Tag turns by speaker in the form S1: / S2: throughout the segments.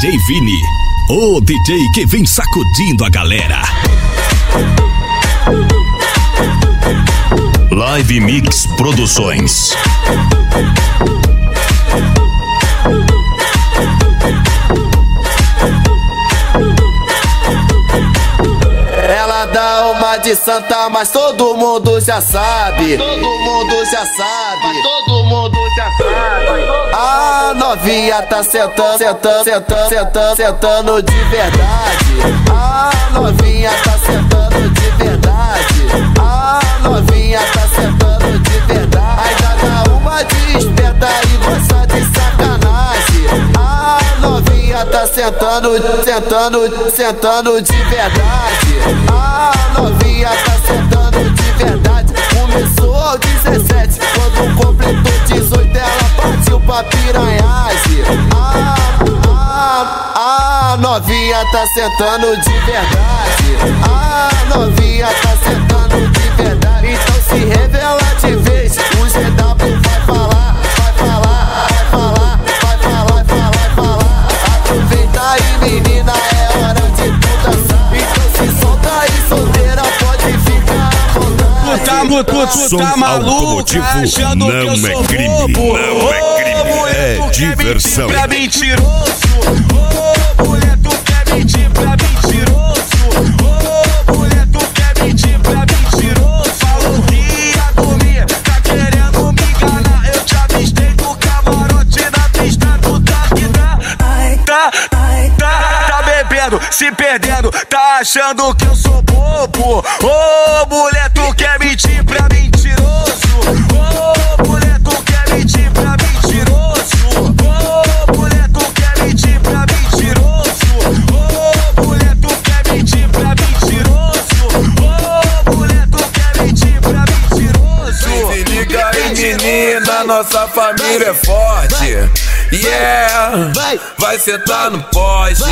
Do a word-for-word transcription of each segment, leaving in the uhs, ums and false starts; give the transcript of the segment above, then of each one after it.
S1: D J Vini, o D J que vem sacudindo a galera. Live Mix Produções.
S2: Ela dá uma de santa, mas todo mundo já sabe. Todo mundo já sabe. Todo mundo já sabe. A novinha tá sentando, sentando, sentando, sentando, sentando de verdade. A novinha tá sentando de verdade. A novinha tá sentando de verdade. Ainda dá uma de esperta e gosta de sacanagem. A novinha tá sentando, sentando, sentando de verdade. A novinha tá sentando de verdade. Começou aos dezessete, quando completou dezoito ela partiu pra piranhagem. A, a, a novinha tá sentando de verdade. A novinha tá sentando de verdade. Então se revela de vez, o G W vai falar, vai falar, vai falar, vai falar, vai falar, vai falar. Aproveita aí menina, é hora de tu dançar. Então se solta aí solteira, pode ficar à vontade.
S3: Tu tá, tu, tu tá maluco, achando que eu sou
S1: crime,
S3: bobo.
S1: não é crime, é diversão.
S3: Pra mentiroso, ô mulher, tu quer mentir pra mentiroso. Ô mulher, tu quer mentir pra mentiroso. Falou que ia dormir, tá querendo me enganar. Eu te avistei do camarote na pista, tu tá que tá. Tá, tá, tá bebendo, se perdendo, tá achando que eu sou bobo. Ô mulher, tu quer mentir pra mentiroso. Ô mulher, tu quer mentir pra mentiroso. Ô mulher, tu quer mentir pra mentiroso. Ô mulher, tu quer mentir pra mentiroso. Ô mulher, tu quer mentir pra mentiroso.
S4: Se liga aí menina, nossa família é forte. Yeah, vai sentar no poste.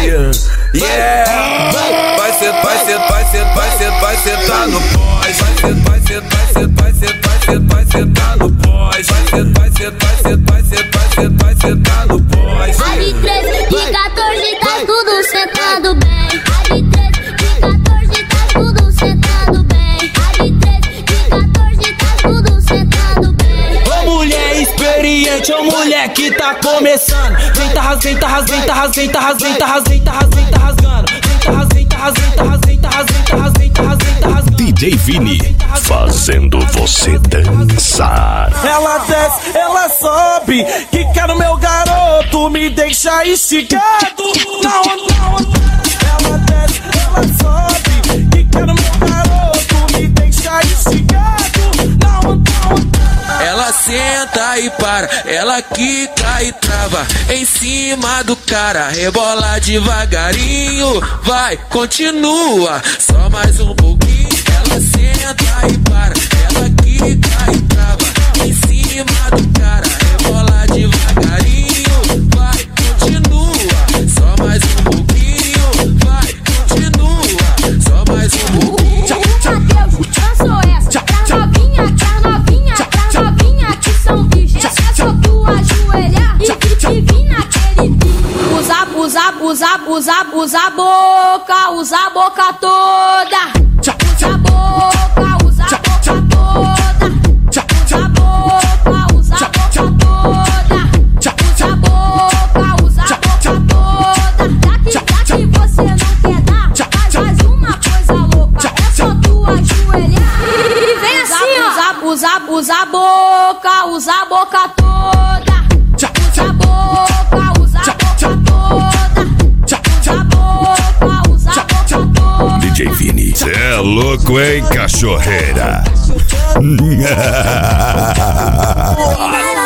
S4: Yeah, vai ser, vai ser, vai ser, vai ser, vai sentar no poste. Vai ser, vai ser, vai ser, vai ser, vai ser, vai sentar no poste. Vai ser, vai ser, vai ser, vai ser, vai ser, vai sentar no poste.
S5: A de treze, de quatorze tá tudo sentando bem. A de treze, de quatorze tá tudo sentando bem. A de treze, de quatorze tá tudo sentando bem.
S6: Ô mulher experiente, ô mulher que tá começando. Vem tá rasgando, vem tá rasgando, tá rasgando, tá rasgando, tá rasgando, tá rasgando, tá rasgando. Vem tá rasgando, tá rasgando, tá rasgando, tá rasgando, tá rasgando, tá rasgando, tá rasgando.
S1: D J Vini, fazendo você dançar.
S6: Ela desce, ela sobe, que quer o meu garoto, me deixa instigado. Não, não, ela desce, ela sobe, que quer o meu garoto, me deixa instigado. Não, não.
S4: Ela senta e para, ela quica e trava em cima do cara, rebola devagarinho, vai, continua, só mais um pouquinho. Ela senta e para, ela quica e trava em cima do cara, rebola devagarinho, vai, continua, só mais um pouquinho, vai, continua, só mais um pouquinho.
S5: Eu sou essa, pra novinha, pra novinha, pra novinha que são virgens. É só tu ajoelhar e que te vir naquele pique. Usa, usa, usa, usa, usa a boca, usa a boca toda. Usa a boca, usa a boca toda. Usa a boca, usa a boca toda. Usa a boca, usa a boca toda. Já que, já que você não quer dar, faz, faz uma coisa louca. É só tu ajoelhar e vem assim, ó. Usa, usa, usa a boca, usa a boca toda. Usa a boca, usa a boca toda. Usa a boca, usa a boca toda.
S1: D J Vini, cê é louco, hein, cachorreira?